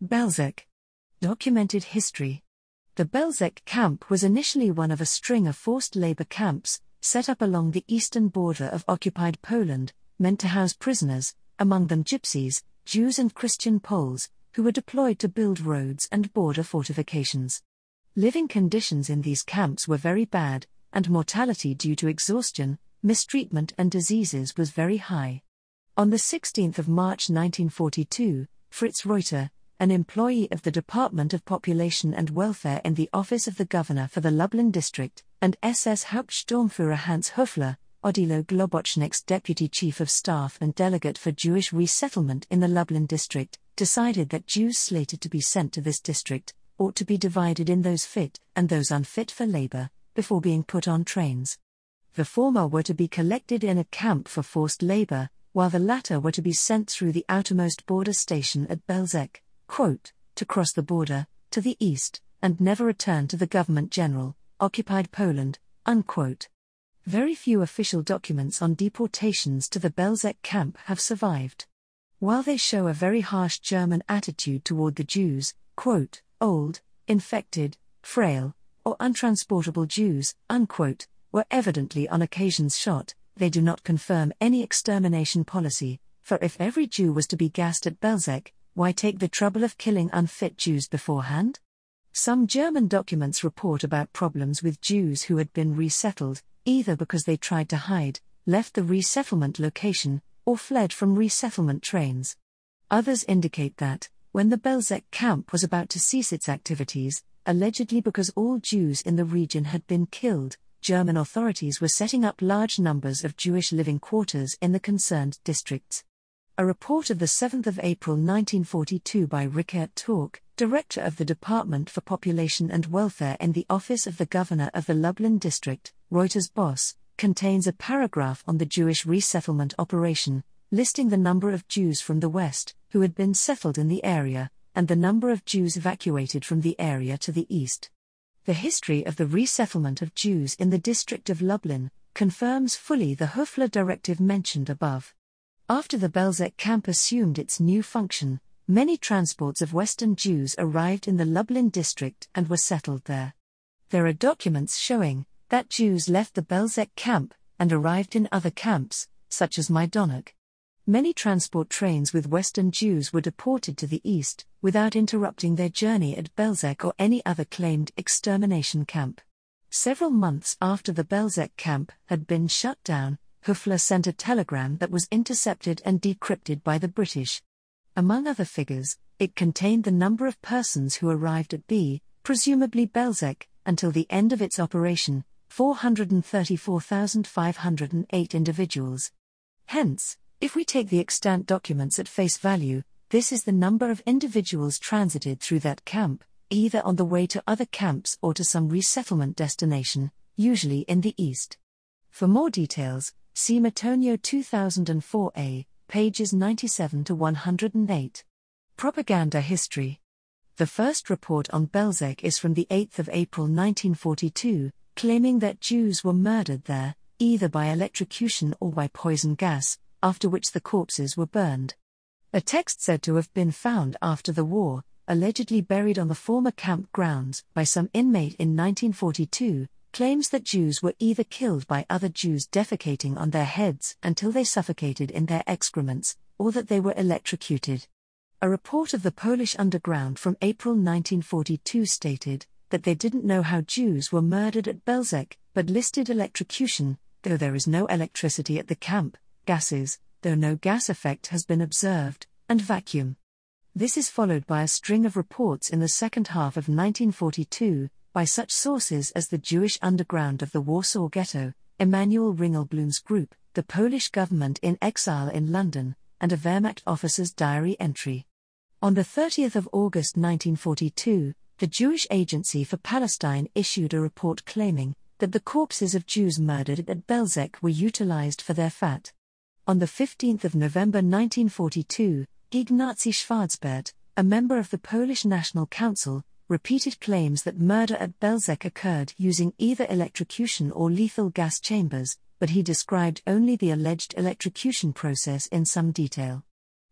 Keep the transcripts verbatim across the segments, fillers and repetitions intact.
Belzec. Documented history. The Belzec camp was initially one of a string of forced labor camps, set up along the eastern border of occupied Poland, meant to house prisoners, among them gypsies, Jews and Christian Poles, who were deployed to build roads and border fortifications. Living conditions in these camps were very bad, and mortality due to exhaustion, mistreatment and diseases was very high. On the sixteenth of March nineteen forty-two, Fritz Reuter, an employee of the Department of Population and Welfare in the Office of the Governor for the Lublin District, and S S Hauptsturmführer Hans Höfler, Odilo Globocnik's Deputy Chief of Staff and Delegate for Jewish Resettlement in the Lublin District, decided that Jews slated to be sent to this district ought to be divided in those fit and those unfit for labor, before being put on trains. The former were to be collected in a camp for forced labor, while the latter were to be sent through the outermost border station at Belzec, quote, to cross the border, to the east, and never return to the government general, occupied Poland, unquote. Very few official documents on deportations to the Belzec camp have survived. While they show a very harsh German attitude toward the Jews, quote, old, infected, frail, or untransportable Jews, unquote, were evidently on occasions shot, they do not confirm any extermination policy, for if every Jew was to be gassed at Belzec, why take the trouble of killing unfit Jews beforehand? Some German documents report about problems with Jews who had been resettled, either because they tried to hide, left the resettlement location, or fled from resettlement trains. Others indicate that, when the Belzec camp was about to cease its activities, allegedly because all Jews in the region had been killed, German authorities were setting up large numbers of Jewish living quarters in the concerned districts. A report of the seventh of April nineteen forty-two by Richard Tork, Director of the Department for Population and Welfare in the Office of the Governor of the Lublin District, Reuters Boss, contains a paragraph on the Jewish resettlement operation, listing the number of Jews from the West, who had been settled in the area, and the number of Jews evacuated from the area to the east. The history of the resettlement of Jews in the district of Lublin confirms fully the Höfler directive mentioned above. After the Belzec camp assumed its new function, many transports of Western Jews arrived in the Lublin district and were settled there. There are documents showing that Jews left the Belzec camp and arrived in other camps, such as Majdanek. Many transport trains with Western Jews were deported to the east, without interrupting their journey at Belzec or any other claimed extermination camp. Several months after the Belzec camp had been shut down, Höfler sent a telegram that was intercepted and decrypted by the British. Among other figures, it contained the number of persons who arrived at B, presumably Belzec, until the end of its operation, four hundred thirty-four thousand five hundred eight individuals. Hence, if we take the extant documents at face value, this is the number of individuals transited through that camp, either on the way to other camps or to some resettlement destination, usually in the east. For more details, see Matonio two thousand four A, pages ninety-seven to one hundred eight. Propaganda history. The first report on Belzec is from the eighth of April nineteen forty-two, claiming that Jews were murdered there, either by electrocution or by poison gas, after which the corpses were burned. A text said to have been found after the war, allegedly buried on the former camp grounds by some inmate in nineteen forty-two, claims that Jews were either killed by other Jews defecating on their heads until they suffocated in their excrements, or that they were electrocuted. A report of the Polish underground from April nineteen forty-two stated that they didn't know how Jews were murdered at Belzec, but listed electrocution, though there is no electricity at the camp, gases, though no gas effect has been observed, and vacuum. This is followed by a string of reports in the second half of nineteen forty-two, by such sources as the Jewish underground of the Warsaw Ghetto, Emanuel Ringelblum's group, the Polish government in exile in London, and a Wehrmacht officer's diary entry. On the thirtieth of August nineteen forty-two, the Jewish Agency for Palestine issued a report claiming that the corpses of Jews murdered at Belzec were utilized for their fat. On the fifteenth of November nineteen forty-two, Ignacy Schwarzbert, a member of the Polish National Council, repeated claims that murder at Belzec occurred using either electrocution or lethal gas chambers, but he described only the alleged electrocution process in some detail.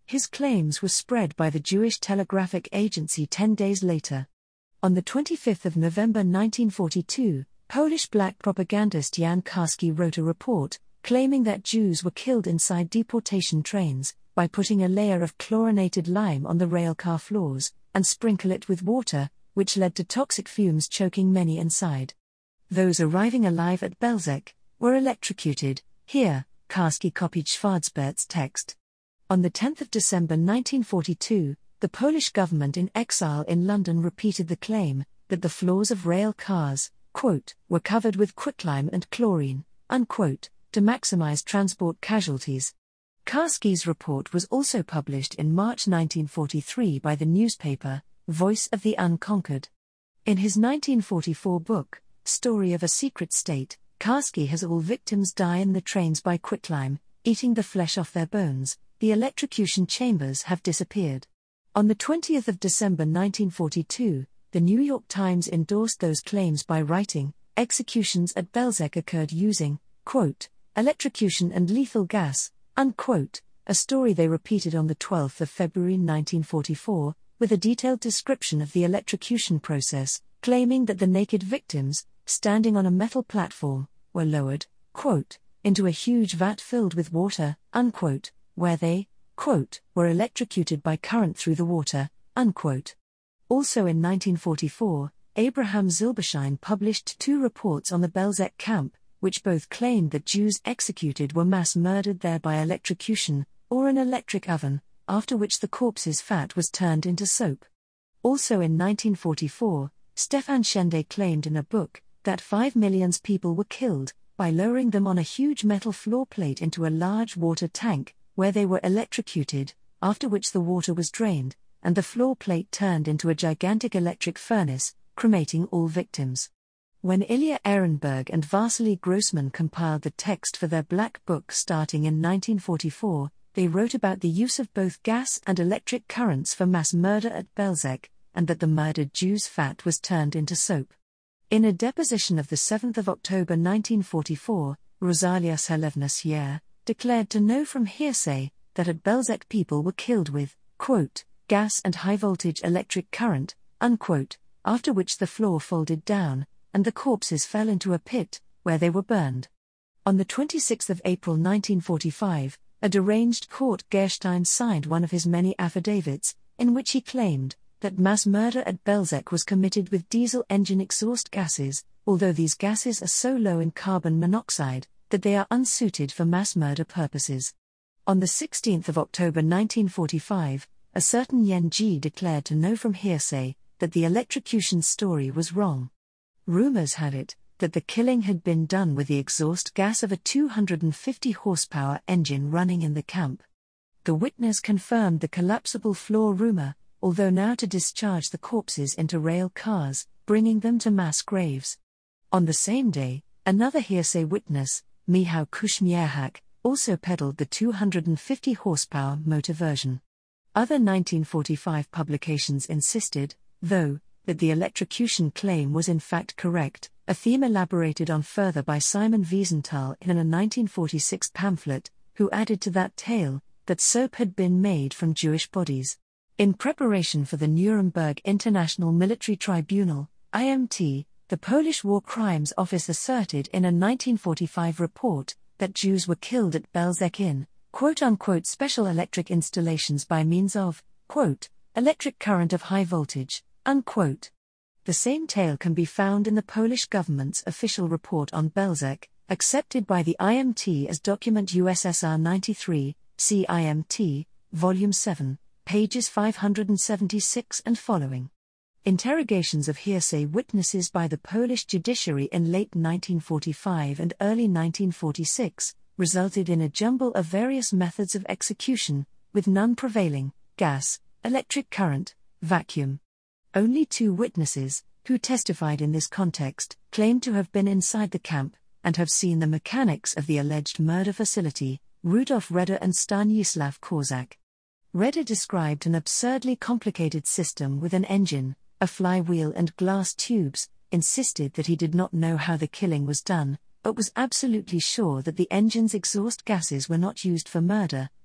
His claims were spread by the Jewish Telegraphic Agency ten days later. On the twenty-fifth of November nineteen forty-two, Polish black propagandist Jan Karski wrote a report, claiming that Jews were killed inside deportation trains, by putting a layer of chlorinated lime on the railcar floors, and sprinkle it with water, which led to toxic fumes choking many inside. Those arriving alive at Belzec were electrocuted. Here, Karski copied Schwarzbert's text. On the tenth of December nineteen forty-two, the Polish government in exile in London repeated the claim that the floors of rail cars, quote, were covered with quicklime and chlorine, unquote, to maximize transport casualties. Karski's report was also published in March nineteen forty-three by the newspaper Voice of the Unconquered. In his nineteen forty-four book, Story of a Secret State, Karski has all victims die in the trains by quicklime, eating the flesh off their bones. The electrocution chambers have disappeared. On the twentieth of December nineteen forty-two, the New York Times endorsed those claims by writing, executions at Belzec occurred using, quote, electrocution and lethal gas, unquote, a story they repeated on the twelfth of February nineteen forty-four, with a detailed description of the electrocution process, claiming that the naked victims, standing on a metal platform, were lowered, quote, into a huge vat filled with water, unquote, where they, quote, were electrocuted by current through the water, unquote. Also in nineteen forty-four, Abraham Zilberstein published two reports on the Belzec camp, which both claimed that Jews executed were mass murdered there by electrocution, or an electric oven, after which the corpse's fat was turned into soap. Also in nineteen forty-four, Stefan Schende claimed in a book that five million people were killed by lowering them on a huge metal floor plate into a large water tank, where they were electrocuted, after which the water was drained, and the floor plate turned into a gigantic electric furnace, cremating all victims. When Ilya Ehrenberg and Vasily Grossman compiled the text for their Black Book starting in nineteen forty-four, they wrote about the use of both gas and electric currents for mass murder at Belzec, and that the murdered Jews' fat was turned into soap. In a deposition of the seventh of October nineteen forty-four, Rosalia Selevna-Sierre declared to know from hearsay that at Belzec people were killed with, quote, gas and high-voltage electric current, unquote, after which the floor folded down, and the corpses fell into a pit, where they were burned. On the twenty-sixth of April nineteen forty-five, a deranged Kurt Gerstein signed one of his many affidavits, in which he claimed that mass murder at Belzec was committed with diesel engine exhaust gases, although these gases are so low in carbon monoxide that they are unsuited for mass murder purposes. On the sixteenth of October nineteen forty-five, a certain Yen Ji declared to know from hearsay that the electrocution story was wrong. Rumors had it that the killing had been done with the exhaust gas of a two hundred fifty horsepower engine running in the camp. The witness confirmed the collapsible floor rumor, although now to discharge the corpses into rail cars, bringing them to mass graves. On the same day, another hearsay witness, Michał Kuśmierczak, also peddled the two hundred fifty horsepower motor version. Other nineteen forty-five publications insisted, though, that the electrocution claim was in fact correct, a theme elaborated on further by Simon Wiesenthal in a nineteen forty-six pamphlet, who added to that tale that soap had been made from Jewish bodies. In preparation for the Nuremberg International Military Tribunal, I M T, the Polish War Crimes Office asserted in a nineteen forty-five report that Jews were killed at Belzec in, quote-unquote, special electric installations by means of, quote, electric current of high voltage, unquote. The same tale can be found in the Polish government's official report on Belzec, accepted by the I M T as document U S S R ninety-three, see I M T, Volume seven, pages five hundred seventy-six and following. Interrogations of hearsay witnesses by the Polish judiciary in late nineteen forty-five and early nineteen forty-six resulted in a jumble of various methods of execution, with none prevailing: gas, electric current, vacuum. Only two witnesses, who testified in this context, claimed to have been inside the camp, and have seen the mechanics of the alleged murder facility, Rudolf Reder and Stanislav Korzak. Reder described an absurdly complicated system with an engine, a flywheel and glass tubes, insisted that he did not know how the killing was done, but was absolutely sure that the engine's exhaust gases were not used for murder,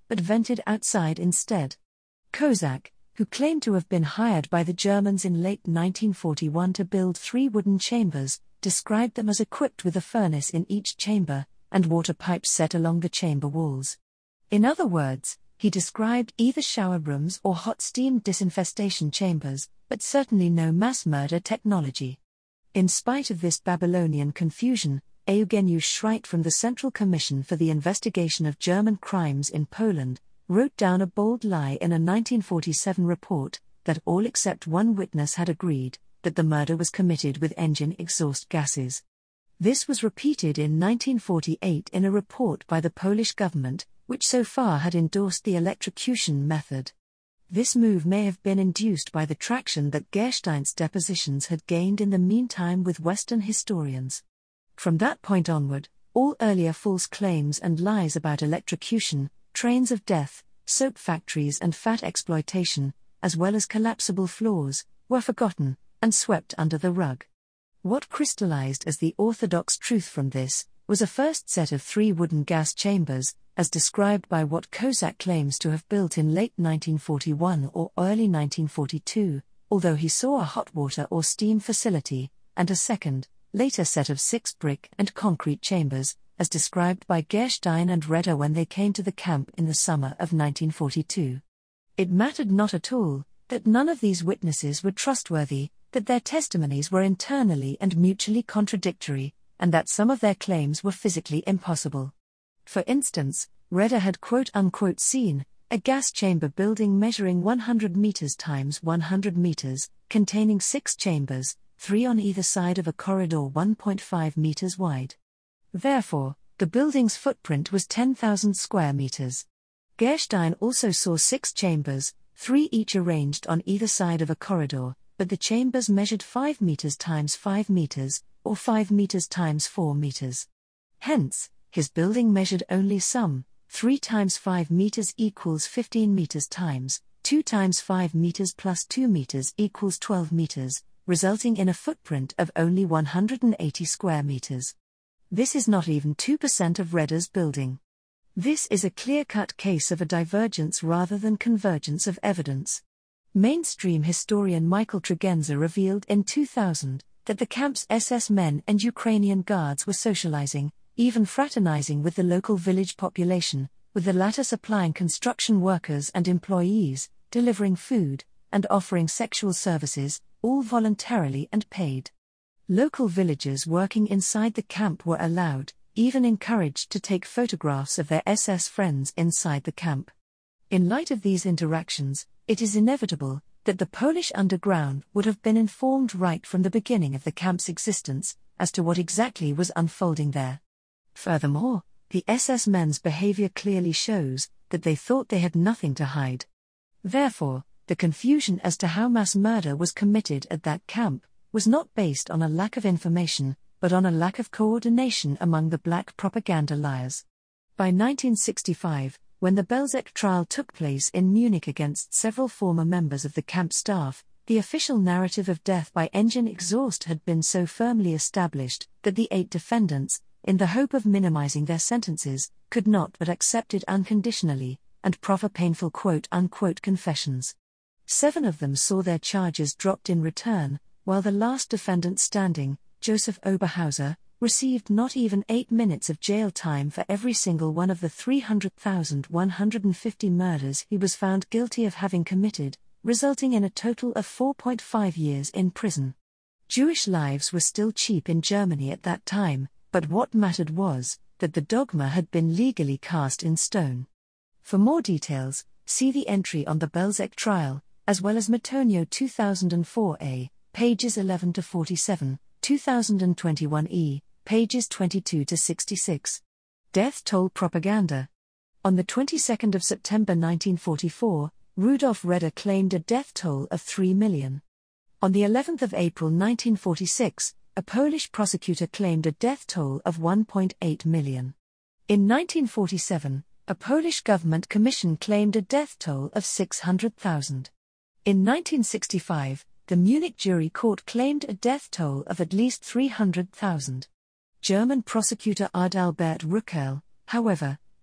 but vented outside instead. Kozak, who claimed to have been hired by the Germans in late nineteen forty-one to build three wooden chambers, described them as equipped with a furnace in each chamber, and water pipes set along the chamber walls. In other words, he described either shower rooms or hot steam disinfestation chambers, but certainly no mass murder technology. In spite of this Babylonian confusion, Eugeniusz Schreit from the Central Commission for the Investigation of German Crimes in Poland wrote down a bold lie in a nineteen forty-seven report, that all except one witness had agreed that the murder was committed with engine exhaust gases. This was repeated in nineteen forty-eight in a report by the Polish government, which so far had endorsed the electrocution method. This move may have been induced by the traction that Gerstein's depositions had gained in the meantime with Western historians. From that point onward, all earlier false claims and lies about electrocution, trains of death, soap factories and fat exploitation, as well as collapsible floors, were forgotten and swept under the rug. What crystallized as the orthodox truth from this was a first set of three wooden gas chambers, as described by what Kozak claims to have built in late nineteen forty-one or early nineteen forty-two, although he saw a hot water or steam facility, and a second, later set of six brick and concrete chambers, as described by Gerstein and Redder when they came to the camp in the summer of nineteen forty-two. It mattered not at all that none of these witnesses were trustworthy, that their testimonies were internally and mutually contradictory, and that some of their claims were physically impossible. For instance, Redder had quote-unquote seen a gas chamber building measuring one hundred meters times one hundred meters, containing six chambers, three on either side of a corridor one point five meters wide. Therefore, the building's footprint was ten thousand square meters. Gerstein also saw six chambers, three each arranged on either side of a corridor, but the chambers measured five meters times five meters, or five meters times four meters. Hence, his building measured only some, three times five meters equals fifteen meters times, two times five meters plus two meters equals twelve meters, resulting in a footprint of only one hundred eighty square meters. This is not even two percent of Redder's building. This is a clear-cut case of a divergence rather than convergence of evidence. Mainstream historian Michael Tregenza revealed in two thousand that the camp's S S men and Ukrainian guards were socializing, even fraternizing with the local village population, with the latter supplying construction workers and employees, delivering food, and offering sexual services, all voluntarily and paid. Local villagers working inside the camp were allowed, even encouraged to take photographs of their S S friends inside the camp. In light of these interactions, it is inevitable that the Polish underground would have been informed right from the beginning of the camp's existence as to what exactly was unfolding there. Furthermore, the S S men's behavior clearly shows that they thought they had nothing to hide. Therefore, the confusion as to how mass murder was committed at that camp was not based on a lack of information, but on a lack of coordination among the black propaganda liars. By nineteen sixty-five, when the Belzec trial took place in Munich against several former members of the camp staff, the official narrative of death by engine exhaust had been so firmly established that the eight defendants, in the hope of minimizing their sentences, could not but accept it unconditionally, and proffer painful quote-unquote confessions. Seven of them saw their charges dropped in return, while the last defendant standing, Joseph Oberhauser, received not even eight minutes of jail time for every single one of the three hundred thousand one hundred fifty murders he was found guilty of having committed, resulting in a total of four point five years in prison. Jewish lives were still cheap in Germany at that time, but what mattered was that the dogma had been legally cast in stone. For more details, see the entry on the Belzec trial, as well as Matonio two thousand four A, pages eleven to forty-seven, two thousand twenty-one E, pages twenty-two to sixty-six. Death toll propaganda. On the twenty-second of September nineteen forty-four, Rudolf Redder claimed a death toll of three million. On the eleventh of April nineteen forty-six, a Polish prosecutor claimed a death toll of one point eight million. In nineteen forty-seven, a Polish government commission claimed a death toll of six hundred thousand. In nineteen sixty-five, the Munich jury court claimed a death toll of at least three hundred thousand. German prosecutor Adalbert Ruckel, however,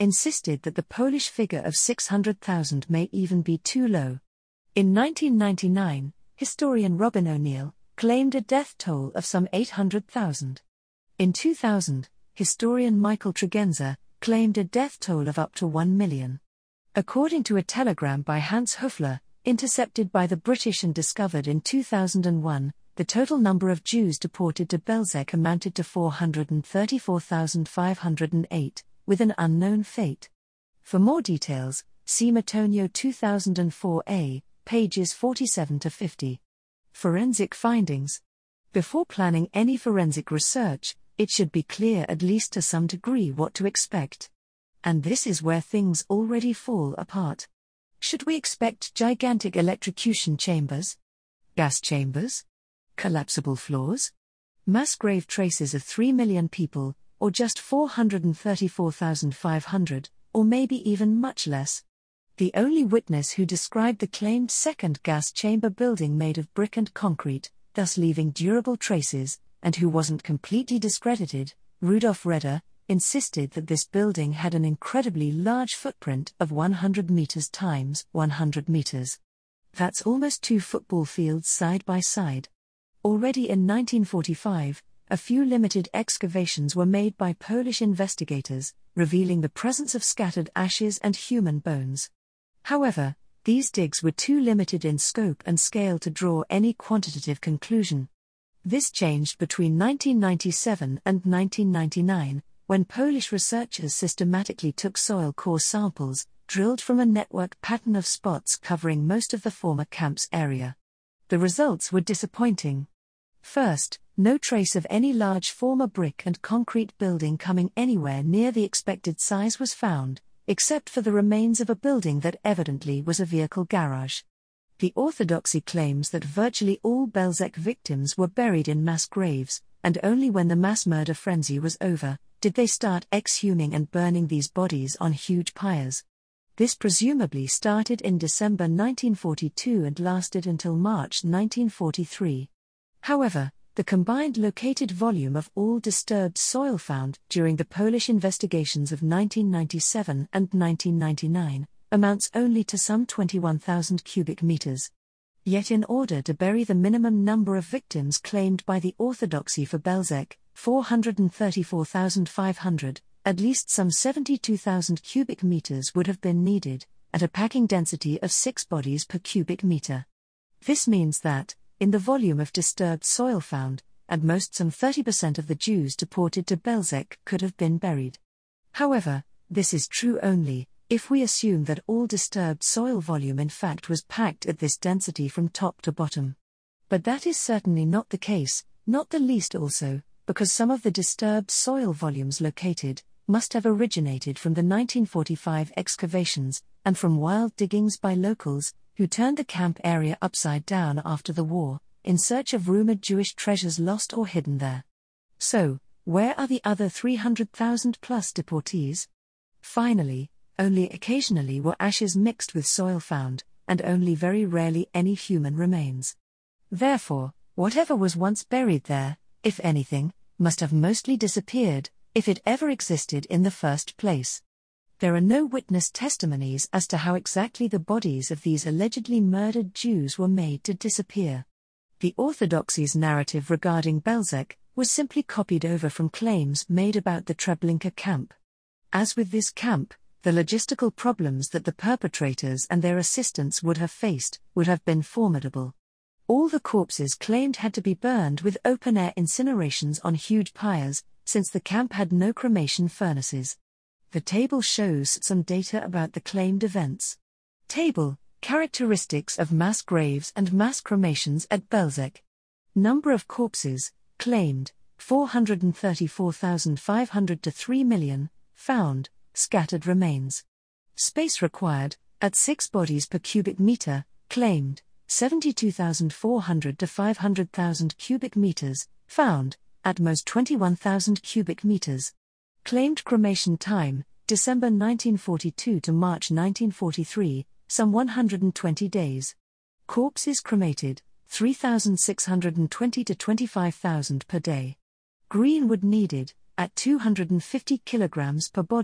insisted that the Polish figure of six hundred thousand may even be too low. In nineteen ninety-nine, historian Robin O'Neill claimed a death toll of some eight hundred thousand. In two thousand, historian Michael Tregenza claimed a death toll of up to one million. According to a telegram by Hans Höfler, intercepted by the British and discovered in two thousand one, the total number of Jews deported to Belzec amounted to four hundred thirty-four thousand five hundred eight, with an unknown fate. For more details, see Matonio two thousand four A, pages forty-seven to fifty. Forensic findings. Before planning any forensic research, it should be clear at least to some degree what to expect. And this is where things already fall apart. Should we expect gigantic electrocution chambers? Gas chambers? Collapsible floors? Mass grave traces of three million people, or just four hundred thirty-four thousand five hundred, or maybe even much less? The only witness who described the claimed second gas chamber building made of brick and concrete, thus leaving durable traces, and who wasn't completely discredited, Rudolf Redder, insisted that this building had an incredibly large footprint of one hundred meters times one hundred meters. That's almost two football fields side by side. Already in nineteen forty-five, a few limited excavations were made by Polish investigators, revealing the presence of scattered ashes and human bones. However, these digs were too limited in scope and scale to draw any quantitative conclusion. This changed between nineteen ninety-seven and nineteen ninety-nine, when Polish researchers systematically took soil core samples, drilled from a network pattern of spots covering most of the former camp's area. The results were disappointing. First, no trace of any large former brick and concrete building coming anywhere near the expected size was found, except for the remains of a building that evidently was a vehicle garage. The orthodoxy claims that virtually all Belzec victims were buried in mass graves, and only when the mass murder frenzy was over, did they start exhuming and burning these bodies on huge pyres. This presumably started in December nineteen forty-two and lasted until March nineteen forty-three. However, the combined located volume of all disturbed soil found during the Polish investigations of nineteen ninety-seven and nineteen ninety-nine amounts only to some twenty-one thousand cubic meters. Yet in order to bury the minimum number of victims claimed by the orthodoxy for Belzec, four hundred thirty-four thousand five hundred, at least some seventy-two thousand cubic meters would have been needed, at a packing density of six bodies per cubic meter. This means that, in the volume of disturbed soil found, at most some thirty percent of the Jews deported to Belzec could have been buried. However, this is true only if we assume that all disturbed soil volume in fact was packed at this density from top to bottom. But that is certainly not the case, not the least also, because some of the disturbed soil volumes located must have originated from the nineteen forty-five excavations, and from wild diggings by locals, who turned the camp area upside down after the war, in search of rumored Jewish treasures lost or hidden there. So, where are the other three hundred thousand plus deportees? Finally, only occasionally were ashes mixed with soil found, and only very rarely any human remains. Therefore, whatever was once buried there, if anything, must have mostly disappeared, if it ever existed in the first place. There are no witness testimonies as to how exactly the bodies of these allegedly murdered Jews were made to disappear. The orthodoxy's narrative regarding Belzec was simply copied over from claims made about the Treblinka camp. As with this camp, the logistical problems that the perpetrators and their assistants would have faced would have been formidable. All the corpses claimed had to be burned with open-air incinerations on huge pyres, since the camp had no cremation furnaces. The table shows some data about the claimed events. Table: Characteristics of mass graves and mass cremations at Belzec. Number of corpses, claimed, four hundred thirty-four thousand five hundred to three million, found, scattered remains. Space required, at six bodies per cubic meter, claimed, seventy-two thousand four hundred to five hundred thousand cubic meters, found, at most twenty-one thousand cubic meters. Claimed cremation time, December nineteen forty-two to March nineteen forty-three, some one hundred twenty days. Corpses cremated, three thousand six hundred twenty to twenty-five thousand per day. Greenwood needed, at two hundred fifty kilograms per body,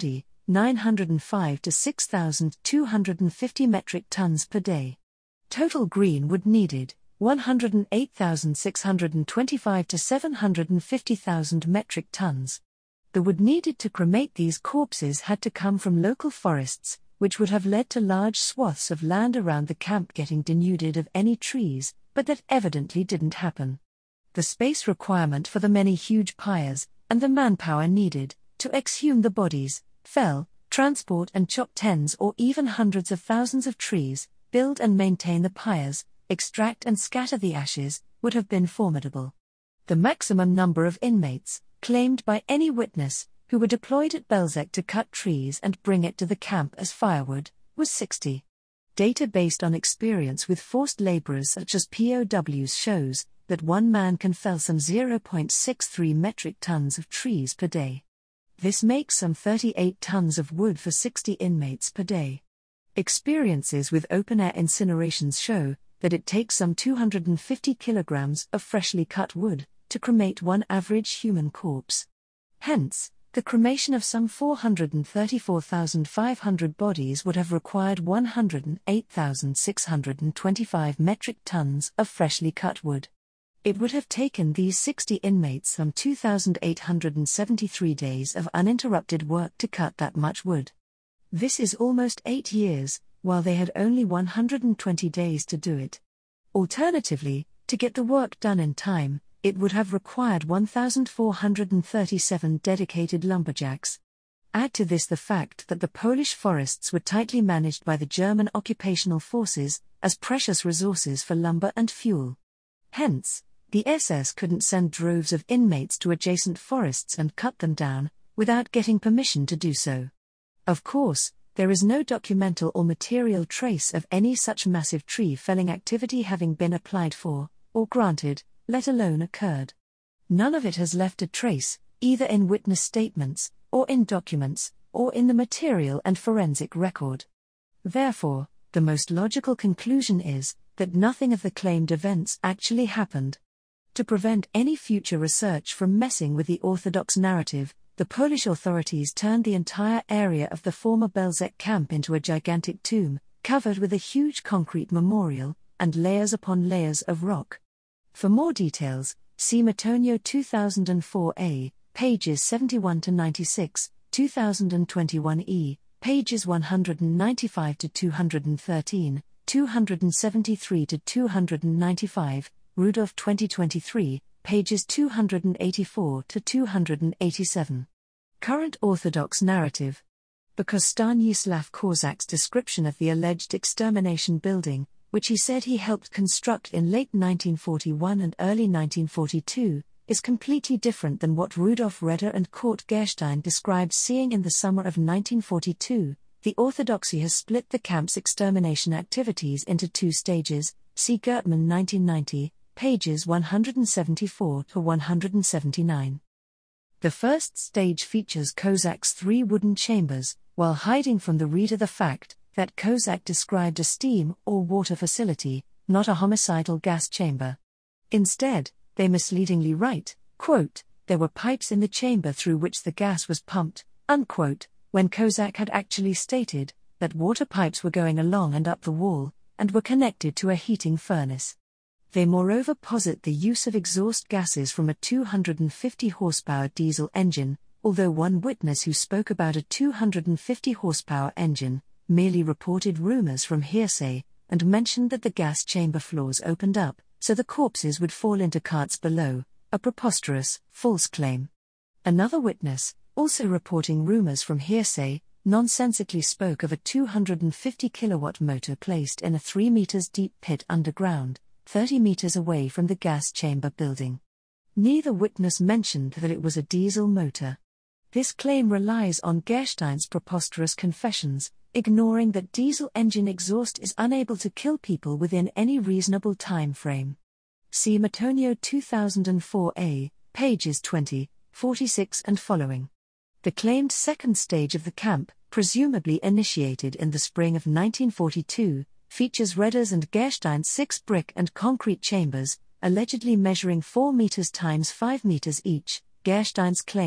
nine hundred five to six thousand two hundred fifty metric tons per day. Total green wood needed, one hundred eight thousand six hundred twenty-five to seven hundred fifty thousand metric tons. The wood needed to cremate these corpses had to come from local forests, which would have led to large swaths of land around the camp getting denuded of any trees, but that evidently didn't happen. The space requirement for the many huge pyres, and the manpower needed, to exhume the bodies, fell, transport and chop tens or even hundreds of thousands of trees, build and maintain the pyres, extract and scatter the ashes, would have been formidable. The maximum number of inmates, claimed by any witness, who were deployed at Belzec to cut trees and bring it to the camp as firewood, was sixty. Data based on experience with forced laborers such as P O Ws shows that one man can fell some zero point six three metric tons of trees per day. This makes some thirty-eight tons of wood for sixty inmates per day. Experiences with open-air incinerations show that it takes some two hundred fifty kilograms of freshly cut wood to cremate one average human corpse. Hence, the cremation of some four hundred thirty-four thousand five hundred bodies would have required one hundred eight thousand six hundred twenty-five metric tons of freshly cut wood. It would have taken these sixty inmates some two thousand eight hundred seventy-three days of uninterrupted work to cut that much wood. This is almost eight years, while they had only one hundred twenty days to do it. Alternatively, to get the work done in time, it would have required one thousand four hundred thirty-seven dedicated lumberjacks. Add to this the fact that the Polish forests were tightly managed by the German occupational forces as precious resources for lumber and fuel. Hence, the S S couldn't send droves of inmates to adjacent forests and cut them down, without getting permission to do so. Of course, there is no documental or material trace of any such massive tree felling activity having been applied for, or granted, let alone occurred. None of it has left a trace, either in witness statements, or in documents, or in the material and forensic record. Therefore, the most logical conclusion is that nothing of the claimed events actually happened. To prevent any future research from messing with the Orthodox narrative, the Polish authorities turned the entire area of the former Belzec camp into a gigantic tomb, covered with a huge concrete memorial, and layers upon layers of rock. For more details, see Matonio two thousand four A, pages seventy-one to ninety-six, two thousand twenty-one E, pages one hundred ninety-five to two hundred thirteen, two hundred seventy-three to two hundred ninety-five, Rudolph twenty twenty-three, pages two hundred eighty-four to two hundred eighty-seven. Current Orthodox narrative. Because Stanislav Korzak's description of the alleged extermination building, which he said he helped construct in late nineteen forty-one and early nineteen forty-two, is completely different than what Rudolf Reder and Kurt Gerstein described seeing in the summer of nineteen forty-two, the Orthodoxy has split the camp's extermination activities into two stages, see Gertman nineteen ninety, pages one hundred seventy-four to one hundred seventy-nine. The first stage features Kozak's three wooden chambers, while hiding from the reader the fact that Kozak described a steam or water facility, not a homicidal gas chamber. Instead, they misleadingly write, quote, "There were pipes in the chamber through which the gas was pumped," unquote, when Kozak had actually stated that water pipes were going along and up the wall, and were connected to a heating furnace. They moreover posit the use of exhaust gases from a two hundred fifty horsepower diesel engine, although one witness who spoke about a two hundred fifty horsepower engine merely reported rumors from hearsay, and mentioned that the gas chamber floors opened up, so the corpses would fall into carts below, a preposterous, false claim. Another witness, also reporting rumors from hearsay, nonsensically spoke of a two hundred fifty kilowatt motor placed in a three meters deep pit underground, thirty meters away from the gas chamber building. Neither witness mentioned that it was a diesel motor. This claim relies on Gerstein's preposterous confessions, ignoring that diesel engine exhaust is unable to kill people within any reasonable time frame. See Matonio two thousand four A, pages twenty, forty-six and following. The claimed second stage of the camp, presumably initiated in the spring of nineteen forty-two, features Reder's and Gerstein's six brick and concrete chambers, allegedly measuring four meters times five meters each. Gerstein's claim,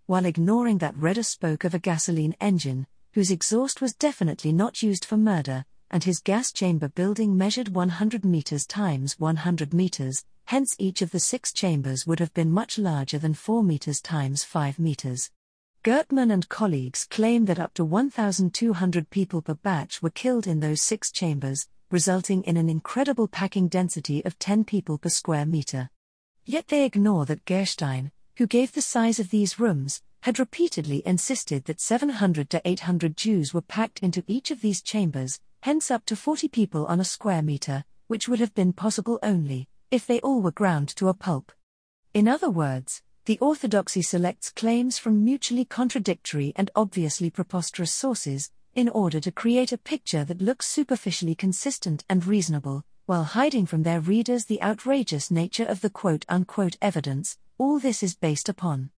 while ignoring that Redder spoke of a gasoline engine, whose exhaust was definitely not used for murder, and his gas chamber building measured one hundred meters times one hundred meters, hence each of the six chambers would have been much larger than four meters times five meters. Gertman and colleagues claim that up to one thousand two hundred people per batch were killed in those six chambers, resulting in an incredible packing density of ten people per square meter. Yet they ignore that Gerstein, who gave the size of these rooms, had repeatedly insisted that seven hundred to eight hundred Jews were packed into each of these chambers, hence up to forty people on a square meter, which would have been possible only if they all were ground to a pulp. In other words, the orthodoxy selects claims from mutually contradictory and obviously preposterous sources, in order to create a picture that looks superficially consistent and reasonable, while hiding from their readers the outrageous nature of the quote-unquote evidence all this is based upon.